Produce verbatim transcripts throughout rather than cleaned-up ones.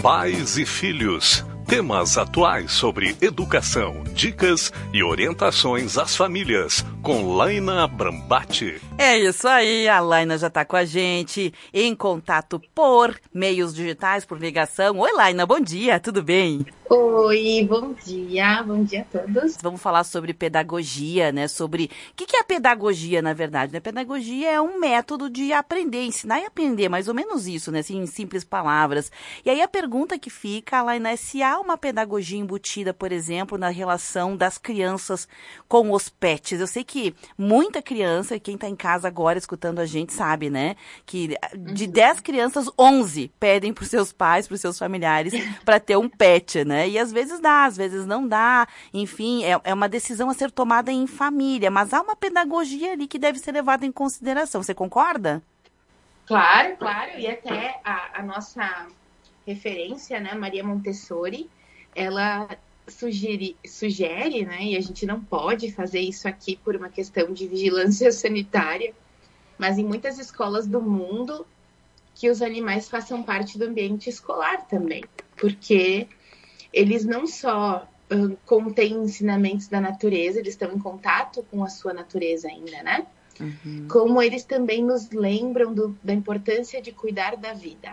Pais e filhos. Temas atuais sobre educação, dicas e orientações às famílias, com Laina Brambati. É isso aí, a Laina já está com a gente, em contato por meios digitais, por ligação. Oi, Laina, bom dia, tudo bem? Oi, bom dia, bom dia a todos. Vamos falar sobre pedagogia, né? Sobre o que, que é a pedagogia, na verdade, né? Pedagogia é um método de aprender, ensinar e aprender, mais ou menos isso, né? Assim, em simples palavras. E aí a pergunta que fica, Laina, é se há uma pedagogia embutida, por exemplo, na relação das crianças com os pets. Eu sei que muita criança, quem está em casa agora escutando a gente sabe, né? Que de dez crianças, onze pedem para os seus pais, para os seus familiares, para ter um pet, né? E às vezes dá, às vezes não dá. Enfim, é, é uma decisão a ser tomada em família, mas há uma pedagogia ali que deve ser levada em consideração. Você concorda? Claro, claro. E até a, a nossa referência, né, Maria Montessori, ela sugere, sugere, né, e a gente não pode fazer isso aqui por uma questão de vigilância sanitária, mas em muitas escolas do mundo, que os animais façam parte do ambiente escolar também, porque eles não só uh, contêm ensinamentos da natureza, eles estão em contato com a sua natureza ainda, né? Uhum. Como eles também nos lembram do, da importância de cuidar da vida.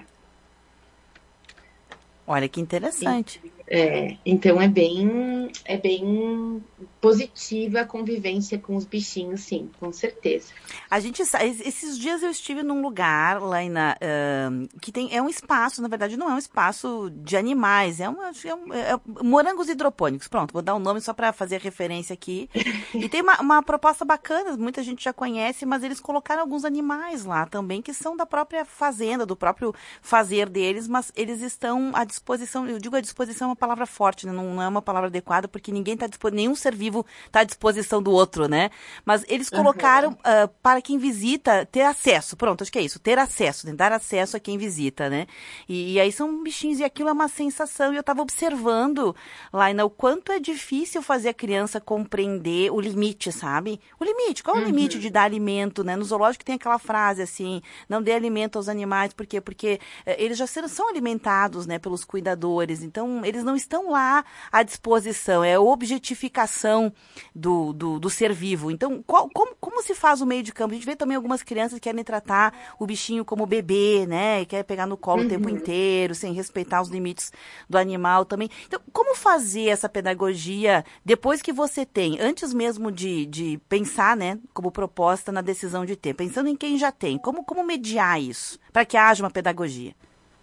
Olha que interessante. É, então é bem, é bem positiva a convivência com os bichinhos, sim, com certeza. A gente, esses dias eu estive num lugar, Laina, uh, que tem, é um espaço, na verdade não é um espaço de animais, é, uma, é, um, é morangos hidropônicos, pronto, vou dar um nome só para fazer referência aqui. E tem uma, uma proposta bacana, muita gente já conhece, mas eles colocaram alguns animais lá também, que são da própria fazenda, do próprio fazer deles, mas eles estão à disposição, eu digo à disposição é uma palavra forte, né? não, não é uma palavra adequada, porque ninguém tá disponível, nenhum ser vivo está à disposição do outro, né? Mas eles colocaram uhum. uh, para quem visita ter acesso, pronto, acho que é isso, ter acesso, né? Dar acesso a quem visita, né? E, e aí são bichinhos, e aquilo é uma sensação, e eu estava observando, Laina, o quanto é difícil fazer a criança compreender o limite, sabe? O limite, qual é o uhum. limite de dar alimento, né? No zoológico tem aquela frase assim, não dê alimento aos animais, por quê? Porque uh, eles já são alimentados, né, pelos cuidadores, então eles não estão lá à disposição, é a objetificação do, do, do ser vivo. Então, qual, como, como se faz o meio de campo? A gente vê também algumas crianças que querem tratar o bichinho como bebê, né? E quer pegar no colo uhum. o tempo inteiro, sem respeitar os limites do animal também. Então, como fazer essa pedagogia depois que você tem, antes mesmo de, de pensar, né, como proposta na decisão de ter, pensando em quem já tem, como, como mediar isso, para que haja uma pedagogia?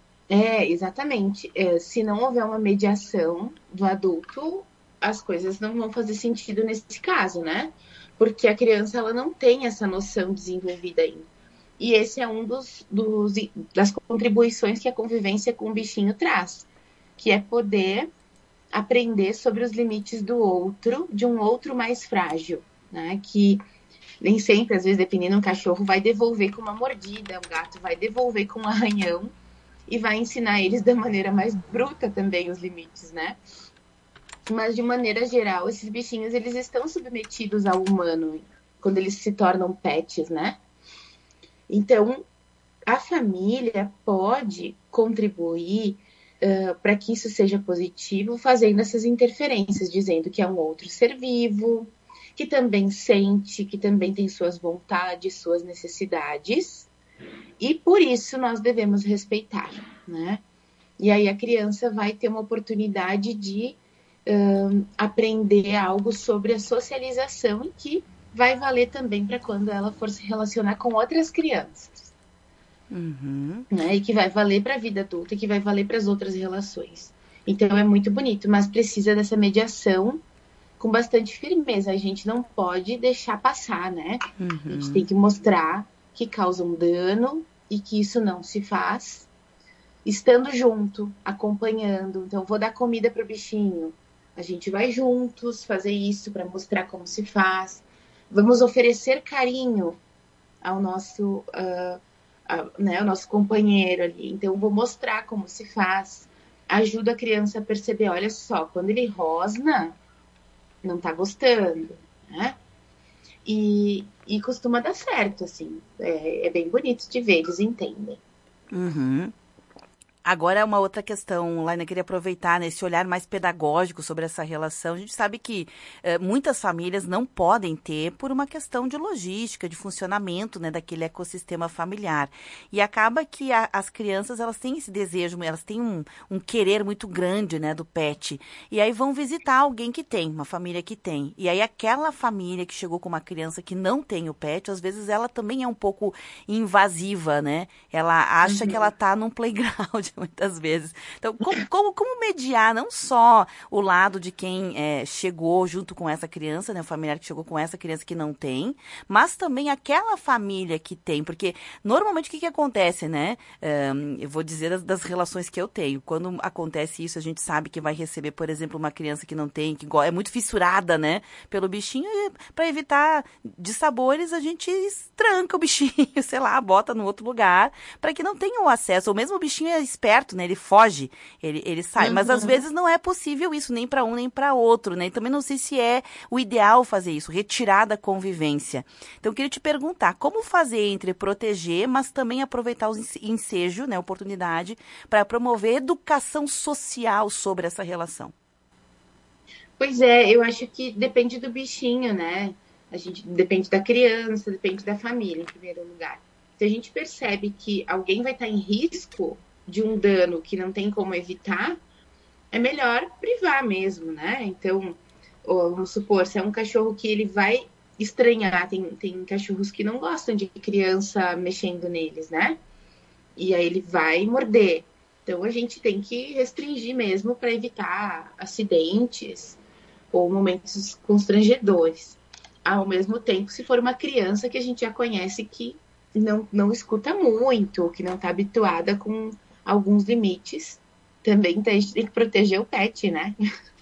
É, exatamente. É, se não houver uma mediação do adulto, as coisas não vão fazer sentido nesse caso, né? Porque a criança ela não tem essa noção desenvolvida ainda. E esse é um dos, dos das contribuições que a convivência com o bichinho traz, que é poder aprender sobre os limites do outro, de um outro mais frágil, né? Que nem sempre, às vezes, dependendo, um cachorro vai devolver com uma mordida, um gato vai devolver com um arranhão, e vai ensinar eles da maneira mais bruta também os limites, né? Mas, de maneira geral, esses bichinhos, eles estão submetidos ao humano quando eles se tornam pets, né? Então, a família pode contribuir uh, para que isso seja positivo, fazendo essas interferências, dizendo que é um outro ser vivo, que também sente, que também tem suas vontades, suas necessidades, e por isso nós devemos respeitar, né? E aí a criança vai ter uma oportunidade de um, aprender algo sobre a socialização e que vai valer também para quando ela for se relacionar com outras crianças. Uhum. Né? E que vai valer para a vida adulta e que vai valer para as outras relações. Então é muito bonito, mas precisa dessa mediação com bastante firmeza. A gente não pode deixar passar, né? Uhum. A gente tem que mostrar que causam dano e que isso não se faz estando junto, acompanhando. Então, vou dar comida para o bichinho. A gente vai juntos fazer isso para mostrar como se faz. Vamos oferecer carinho ao nosso, uh, a, né, ao nosso companheiro ali. Então, vou mostrar como se faz. Ajuda a criança a perceber, olha só, quando ele rosna, não tá gostando, né? E, e costuma dar certo, assim. É, é bem bonito de ver, eles entendem. Uhum. Agora, uma outra questão, Laina, eu queria aproveitar nesse olhar mais pedagógico sobre essa relação. A gente sabe que eh, muitas famílias não podem ter por uma questão de logística, de funcionamento, né, daquele ecossistema familiar. E acaba que a, as crianças, elas têm esse desejo, elas têm um, um querer muito grande, né, do pet. E aí vão visitar alguém que tem, uma família que tem. E aí aquela família que chegou com uma criança que não tem o pet, às vezes ela também é um pouco invasiva, né? Ela acha Uhum. que ela tá num playground muitas vezes. Então, como, como, como mediar não só o lado de quem é, chegou junto com essa criança, né, o familiar que chegou com essa criança que não tem, mas também aquela família que tem, porque normalmente o que, que acontece, né? Um, eu vou dizer das, das relações que eu tenho. Quando acontece isso, a gente sabe que vai receber, por exemplo, uma criança que não tem, que é muito fissurada, né, pelo bichinho, e para evitar dissabores, a gente tranca o bichinho, sei lá, bota no outro lugar, para que não tenha o acesso. Ou mesmo o bichinho é esperto, né? Ele foge, ele, ele sai. Uhum. Mas às vezes não é possível isso, nem para um, nem para outro, né? E também não sei se é o ideal fazer isso, retirar da convivência. Então, eu queria te perguntar, como fazer entre proteger, mas também aproveitar o ensejo, né? A oportunidade, para promover educação social sobre essa relação? Pois é, eu acho que depende do bichinho, né? A gente depende da criança, depende da família, em primeiro lugar. Se a gente percebe que alguém vai estar em risco de um dano que não tem como evitar, é melhor privar mesmo, né? Então, vamos supor, se é um cachorro que ele vai estranhar, tem, tem cachorros que não gostam de criança mexendo neles, né? E aí ele vai morder. Então, a gente tem que restringir mesmo para evitar acidentes ou momentos constrangedores. Ao mesmo tempo, se for uma criança que a gente já conhece que não, não escuta muito, que não está habituada com alguns limites, também tem, tem que proteger o pet, né?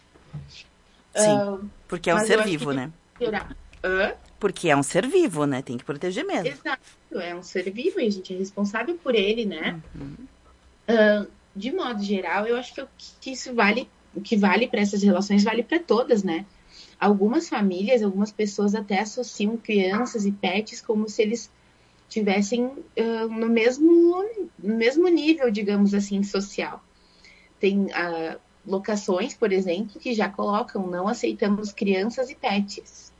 Sim, uh, porque é um ser vivo, né? Hã? Porque é um ser vivo, né? Tem que proteger mesmo. Exato, é um ser vivo e a gente é responsável por ele, né? Uhum. Uh, de modo geral, eu acho que, que isso vale, o que vale para essas relações vale para todas, né? Algumas famílias, algumas pessoas até associam crianças e pets como se eles tivessem uh, no, mesmo, no mesmo nível, digamos assim, social. Tem uh, locações, por exemplo, que já colocam não aceitamos crianças e pets.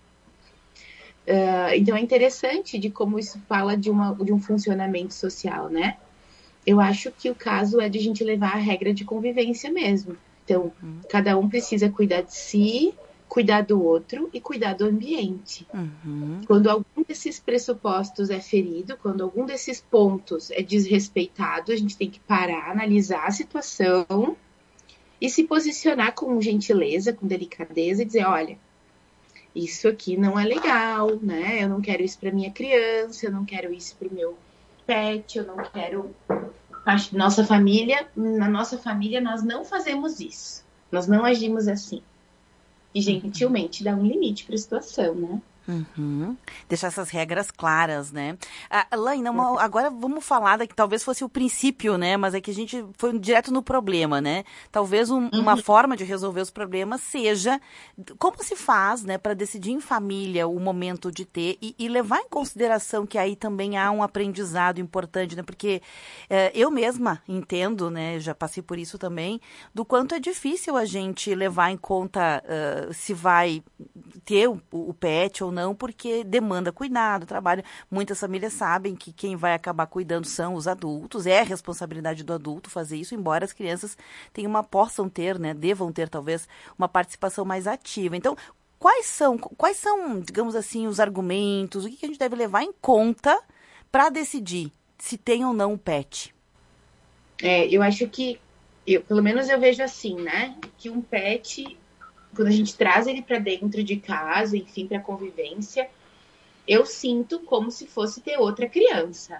Uh, então é interessante de como isso fala de, uma, de um funcionamento social, né? Eu acho que o caso é de a gente levar a regra de convivência mesmo. Então, uhum. cada um precisa cuidar de si, cuidar do outro e cuidar do ambiente. Uhum. Quando algum desses pressupostos é ferido, quando algum desses pontos é desrespeitado, a gente tem que parar, analisar a situação e se posicionar com gentileza, com delicadeza e dizer, olha, isso aqui não é legal, né? Eu não quero isso para minha criança, eu não quero isso para o meu pet, eu não quero... Nossa família, na nossa família nós não fazemos isso, nós não agimos assim. E gentilmente dá um limite para a situação, né? Uhum. Deixar essas regras claras, né? Ah, Laina, uma, agora vamos falar da que talvez fosse o princípio, né? Mas é que a gente foi direto no problema, né? Talvez um, uhum. uma forma de resolver os problemas seja como se faz, né? Para decidir em família o momento de ter e, e levar em consideração que aí também há um aprendizado importante, né? Porque eh, eu mesma entendo, né? Já passei por isso também, do quanto é difícil a gente levar em conta uh, se vai ter o, o pet ou não, porque demanda cuidado, trabalho. Muitas famílias sabem que quem vai acabar cuidando são os adultos, é a responsabilidade do adulto fazer isso, embora as crianças tenham uma, possam ter, né, devam ter talvez uma participação mais ativa. Então, quais são, quais são, digamos assim, os argumentos, o que a gente deve levar em conta para decidir se tem ou não um pet? É, eu acho que, eu, pelo menos eu vejo assim, né, que um pet... Quando a gente traz ele para dentro de casa, enfim, para convivência, eu sinto como se fosse ter outra criança,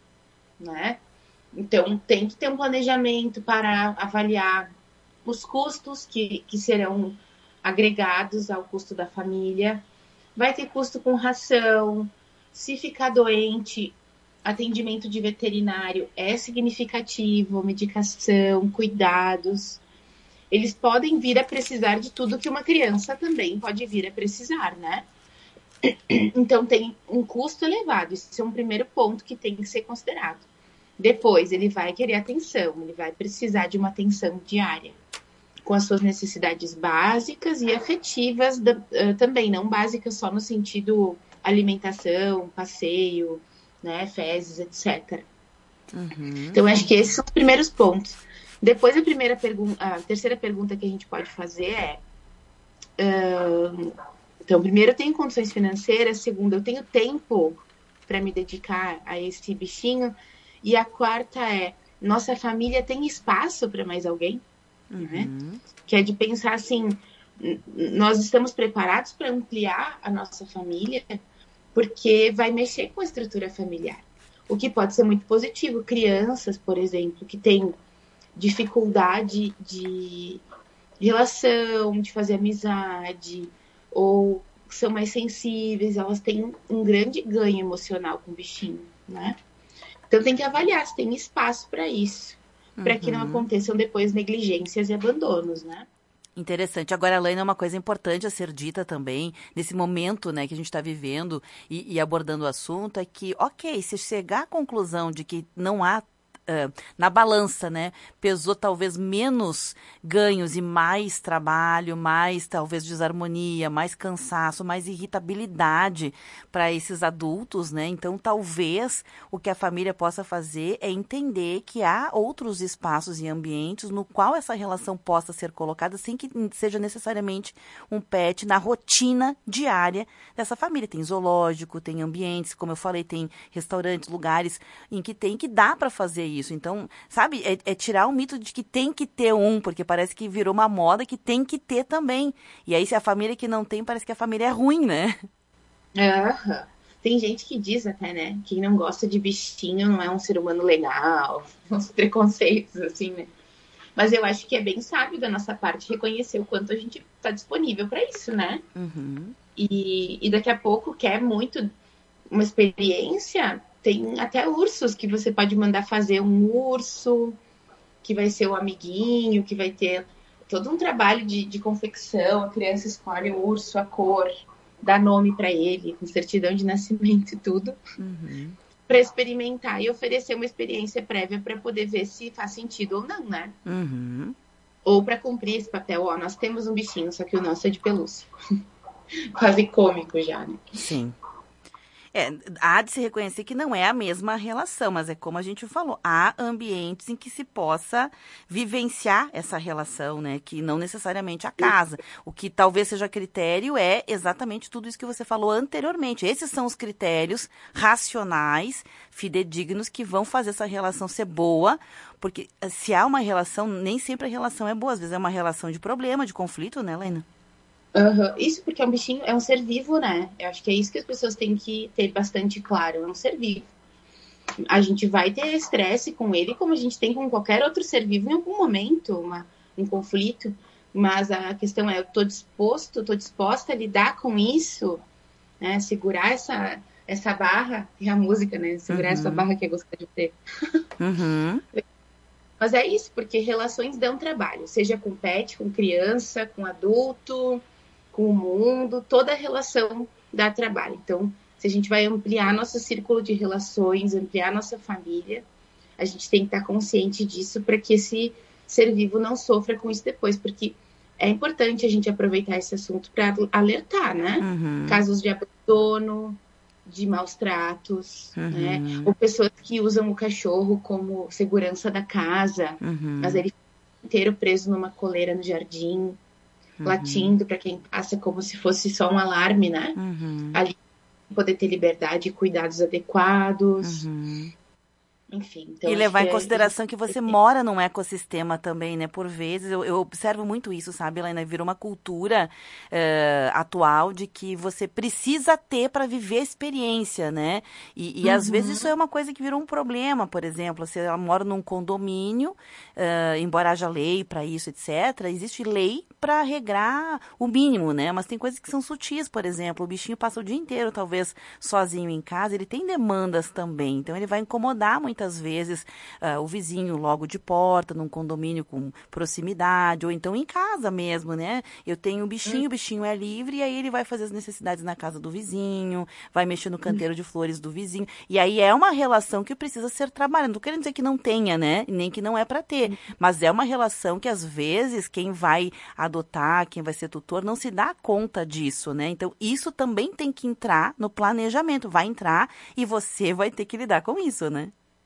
né? Então, tem que ter um planejamento para avaliar os custos que, que serão agregados ao custo da família. Vai ter custo com ração. Se ficar doente, atendimento de veterinário é significativo, medicação, cuidados. Eles podem vir a precisar de tudo que uma criança também pode vir a precisar, né? Então, tem um custo elevado. Esse é um primeiro ponto que tem que ser considerado. Depois, ele vai querer atenção, ele vai precisar de uma atenção diária, com as suas necessidades básicas e afetivas da, uh, também, não básicas só no sentido alimentação, passeio, né, fezes, etcétera. Uhum. Então, acho que esses são os primeiros pontos. Depois, a, primeira pergun- a terceira pergunta que a gente pode fazer é... Uh, então, primeiro, eu tenho condições financeiras. Segundo, eu tenho tempo para me dedicar a esse bichinho. E a quarta é, nossa família tem espaço para mais alguém? Uhum. Né? Que é de pensar assim, nós estamos preparados para ampliar a nossa família, porque vai mexer com a estrutura familiar. O que pode ser muito positivo. Crianças, por exemplo, que têm dificuldade de relação, de fazer amizade, ou são mais sensíveis, elas têm um grande ganho emocional com o bichinho, né? Então tem que avaliar se tem espaço para isso, uhum. para que não aconteçam depois negligências e abandonos, né? Interessante. Agora, Laina, uma coisa importante a ser dita também, nesse momento, né, que a gente está vivendo e, e abordando o assunto, é que, ok, se chegar à conclusão de que não há Uh, na balança, né, pesou talvez menos ganhos e mais trabalho, mais talvez desarmonia, mais cansaço, mais irritabilidade para esses adultos, né, então talvez o que a família possa fazer é entender que há outros espaços e ambientes no qual essa relação possa ser colocada sem que seja necessariamente um pet na rotina diária dessa família. Tem zoológico, tem ambientes, como eu falei, tem restaurantes, lugares em que tem que dá para fazer isso. Então, sabe, é, é tirar o mito de que tem que ter um, porque parece que virou uma moda que tem que ter também. E aí, se a família que não tem, parece que a família é ruim, né? Uhum. Tem gente que diz até, né, quem não gosta de bichinho não é um ser humano legal, uns preconceitos, assim, né? Mas eu acho que é bem sábio da nossa parte reconhecer o quanto a gente está disponível para isso, né? Uhum. E, e daqui a pouco quer muito uma experiência... Tem até ursos que você pode mandar fazer um urso, que vai ser o amiguinho, que vai ter todo um trabalho de, de confecção. A criança escolhe o urso, a cor, dá nome para ele, com certidão de nascimento e tudo, uhum. para experimentar e oferecer uma experiência prévia para poder ver se faz sentido ou não, né? Uhum. Ou para cumprir esse papel, ó, nós temos um bichinho, só que o nosso é de pelúcia. Quase cômico já, né? Sim. É, há de se reconhecer que não é a mesma relação, mas é como a gente falou, há ambientes em que se possa vivenciar essa relação, né? Que não necessariamente a casa. O que talvez seja critério é exatamente tudo isso que você falou anteriormente. Esses são os critérios racionais, fidedignos, que vão fazer essa relação ser boa, porque se há uma relação, nem sempre a relação é boa, às vezes é uma relação de problema, de conflito, né, Laina? Uhum. Isso porque é um bichinho, é um ser vivo, né? Eu acho que é isso que as pessoas têm que ter bastante claro, é um ser vivo. A gente vai ter estresse com ele, como a gente tem com qualquer outro ser vivo em algum momento, uma, um conflito, mas a questão é, eu tô disposto, tô disposta a lidar com isso, né? Segurar essa, essa barra, é a música, né? Segurar uhum. essa barra que é gostar de ter. Uhum. Mas é isso, porque relações dão trabalho, seja com pet, com criança, com adulto, com o mundo, toda relação dá trabalho. Então, se a gente vai ampliar nosso círculo de relações, ampliar nossa família, a gente tem que estar consciente disso para que esse ser vivo não sofra com isso depois, porque é importante a gente aproveitar esse assunto para alertar, né? Uhum. Casos de abandono, de maus tratos, uhum. né? Ou pessoas que usam o cachorro como segurança da casa, uhum. mas ele fica inteiro preso numa coleira no jardim, uhum. latindo para quem passa como se fosse só um alarme, né? Uhum. Ali poder ter liberdade e cuidados adequados. Uhum. Enfim, então e levar em consideração é... que você mora num ecossistema também, né? Por vezes, eu, eu observo muito isso, sabe, Helena? Virou uma cultura uh, atual de que você precisa ter para viver a experiência, né? E, e uhum. às vezes isso é uma coisa que virou um problema, por exemplo. Você mora num condomínio, uh, embora haja lei para isso, etcétera, existe lei para regrar o mínimo, né? Mas tem coisas que são sutis, por exemplo. O bichinho passa o dia inteiro, talvez, sozinho em casa, ele tem demandas também. Então, ele vai incomodar muitas muitas vezes uh, o vizinho logo de porta, num condomínio com proximidade, ou então em casa mesmo, né? Eu tenho um bichinho, o bichinho é livre, e aí ele vai fazer as necessidades na casa do vizinho, vai mexer no canteiro de flores do vizinho. E aí é uma relação que precisa ser trabalhada. Não tô querendo dizer que não tenha, né? Nem que não é para ter. Mas é uma relação que, às vezes, quem vai adotar, quem vai ser tutor, não se dá conta disso, né? Então, isso também tem que entrar no planejamento. Vai entrar e você vai ter que lidar com isso, né?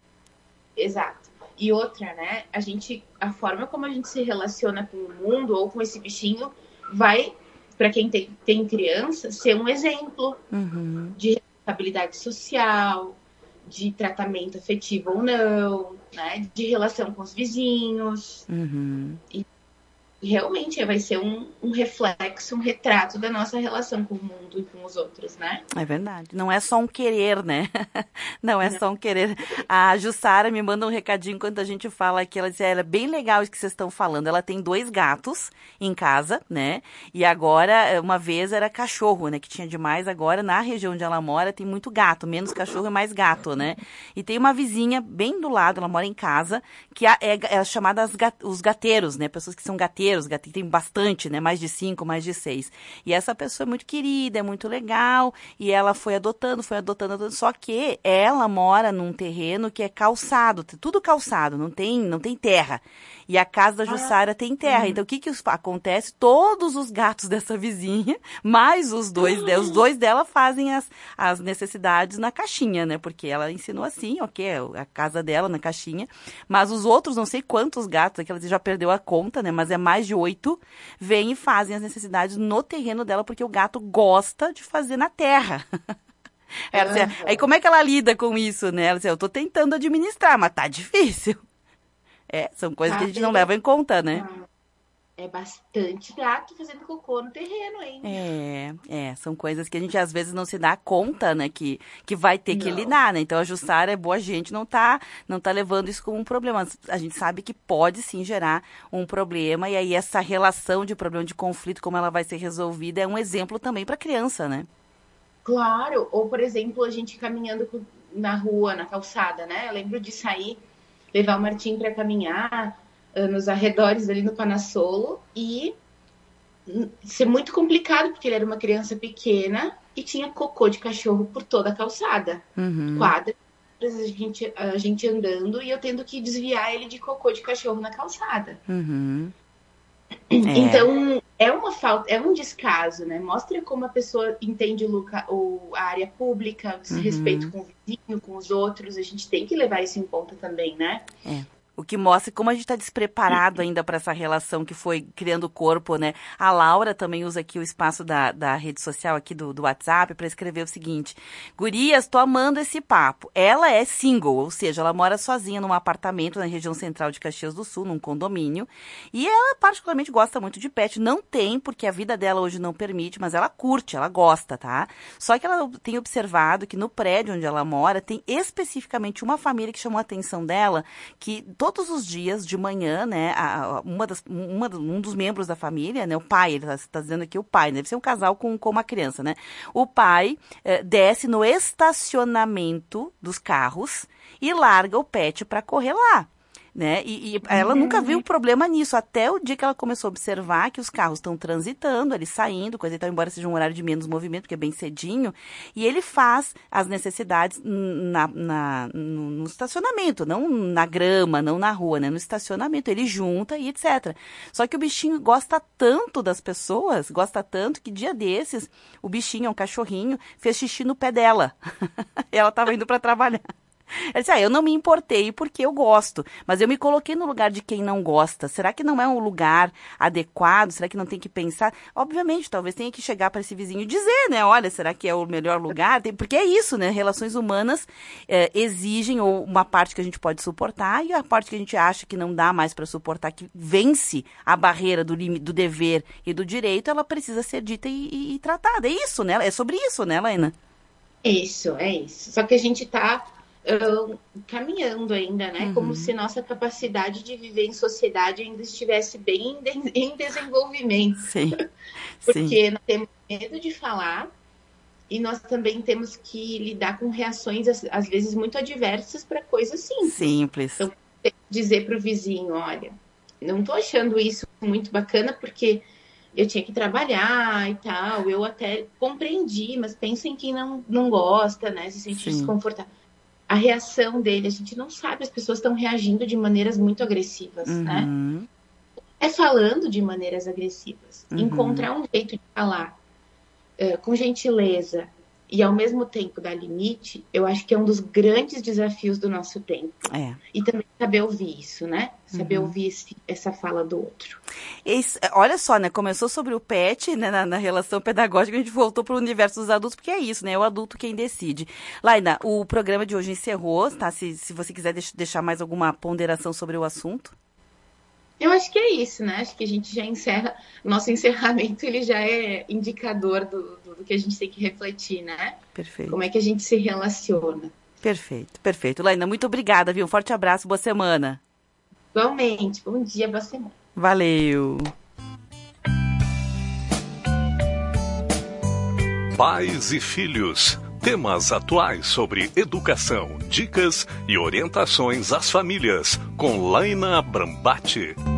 Exato. E outra, né? A gente, a forma como a gente se relaciona com o mundo ou com esse bichinho vai, para quem tem, tem criança, ser um exemplo uhum. de responsabilidade social, de tratamento afetivo ou não, né? De relação com os vizinhos. Uhum. E realmente vai ser um, um reflexo, um retrato da nossa relação com o mundo e com os outros, né? É verdade. Não é só um querer, né? Não é Não. só um querer. A Jussara me manda um recadinho enquanto a gente fala aqui. Ela diz, é bem legal isso que vocês estão falando. Ela tem dois gatos em casa, né? E agora, uma vez era cachorro, né? Que tinha demais. Agora, na região onde ela mora, tem muito gato. Menos cachorro e mais gato, né? E tem uma vizinha bem do lado, ela mora em casa, que é, é chamada as gat, os gateiros, né? Pessoas que são gateiros. Gatinhos, tem bastante, né? Mais de cinco, mais de seis. E essa pessoa é muito querida, é muito legal, e ela foi adotando, foi adotando, adotando. Só que ela mora num terreno que é calçado, tudo calçado, não tem, não tem terra. E a casa da Jussara ah, tem terra. Uhum. Então, o que que acontece? Todos os gatos dessa vizinha, mais os dois, uhum. os dois dela fazem as, as necessidades na caixinha, né? Porque ela ensinou assim, ok, a casa dela na caixinha. Mas os outros, não sei quantos gatos, aquela já perdeu a conta, né? Mas é mais de oito, vêm e fazem as necessidades no terreno dela, porque o gato gosta de fazer na terra. Ela, uhum. assim, aí como é que ela lida com isso, né? Ela disse, eu tô tentando administrar, mas tá difícil. É, são coisas ah, que a gente não leva em conta, né? É bastante gato fazendo cocô no terreno, hein? É, é, são coisas que a gente às vezes não se dá conta, né? Que, que vai ter não. que lidar, né? Então a Jussara é boa gente, não tá, não tá levando isso como um problema. A gente sabe que pode sim gerar um problema, e aí essa relação de problema de conflito, como ela vai ser resolvida, é um exemplo também para criança, né? Claro, ou por exemplo, a gente caminhando na rua, na calçada, né? Eu lembro de sair, levar o Martim para caminhar uh, nos arredores ali no Panassolo e ser muito complicado, porque ele era uma criança pequena e tinha cocô de cachorro por toda a calçada. Uhum. Quadras, a gente, a gente andando e eu tendo que desviar ele de cocô de cachorro na calçada. Uhum. É. Então, é uma falta, é um descaso, né? Mostra como a pessoa entende o, o, a área pública, esse uhum. respeito com o vizinho, com os outros. A gente tem que levar isso em conta também, né? É. O que mostra como a gente está despreparado ainda para essa relação que foi criando o corpo, né? A Laura também usa aqui o espaço da, da rede social aqui do, do WhatsApp para escrever o seguinte: gurias, tô amando esse papo. Ela é single, ou seja, ela mora sozinha num apartamento na região central de Caxias do Sul, num condomínio. E ela particularmente gosta muito de pet. Não tem, porque a vida dela hoje não permite, mas ela curte, ela gosta, tá? Só que ela tem observado que no prédio onde ela mora tem especificamente uma família que chamou a atenção dela, que todos os dias de manhã, né, a, uma das, uma, um dos membros da família, né, o pai, ele está tá dizendo aqui o pai, né, deve ser um casal com, com uma criança, né, o pai eh, desce no estacionamento dos carros e larga o pet para correr lá. Né? E, e ela uhum. nunca viu problema nisso, até o dia que ela começou a observar que os carros estão transitando, ali saindo, coisa e tal, embora seja um horário de menos movimento, porque é bem cedinho, e ele faz as necessidades na, na, no, no estacionamento, não na grama, não na rua, né? No estacionamento, ele junta e etcétera. Só que o bichinho gosta tanto das pessoas, gosta tanto que dia desses, o bichinho, um cachorrinho, fez xixi no pé dela. E ela estava indo para trabalhar. Ela disse, ah, eu não me importei porque eu gosto, mas eu me coloquei no lugar de quem não gosta. Será que não é um lugar adequado? Será que não tem que pensar? Obviamente, talvez tenha que chegar para esse vizinho e dizer, né? Olha, será que é o melhor lugar? Tem, porque é isso, né? Relações humanas é, exigem ou uma parte que a gente pode suportar e a parte que a gente acha que não dá mais para suportar, que vence a barreira do, limite, do dever e do direito, ela precisa ser dita e, e, e tratada. É isso, né? É sobre isso, né, Laina? Isso, é isso. Só que a gente tá Uh, caminhando ainda, né? Uhum. Como se nossa capacidade de viver em sociedade ainda estivesse bem em, de- em desenvolvimento. Sim. Porque Sim. nós temos medo de falar, e nós também temos que lidar com reações, às vezes, muito adversas para coisas simples. Simples. Então, dizer para o vizinho, olha, não estou achando isso muito bacana porque eu tinha que trabalhar e tal, eu até compreendi, mas pensa em quem não, não gosta, né, se sente Sim. desconfortável. A reação dele, a gente não sabe, as pessoas estão reagindo de maneiras muito agressivas, Uhum. né? É falando de maneiras agressivas. Uhum. Encontrar um jeito de falar uh, com gentileza e ao mesmo tempo dar limite, eu acho que é um dos grandes desafios do nosso tempo. É. E também saber ouvir isso, né? Saber Uhum. ouvir esse, essa fala do outro. Esse, olha só, né? Começou sobre o pet, né? Na, na relação pedagógica, a gente voltou para o universo dos adultos, porque é isso, né? É o adulto quem decide. Laina, o programa de hoje encerrou, tá? Se, se você quiser deixar mais alguma ponderação sobre o assunto. Eu acho que é isso, né? Acho que a gente já encerra. Nosso encerramento, ele já é indicador do, do, do que a gente tem que refletir, né? Perfeito. Como é que a gente se relaciona. Perfeito, perfeito. Laina, muito obrigada, viu? Um forte abraço, boa semana. Igualmente. Bom dia, boa semana. Valeu. Pais e filhos. Temas atuais sobre educação, dicas e orientações às famílias, com Laina Brambati.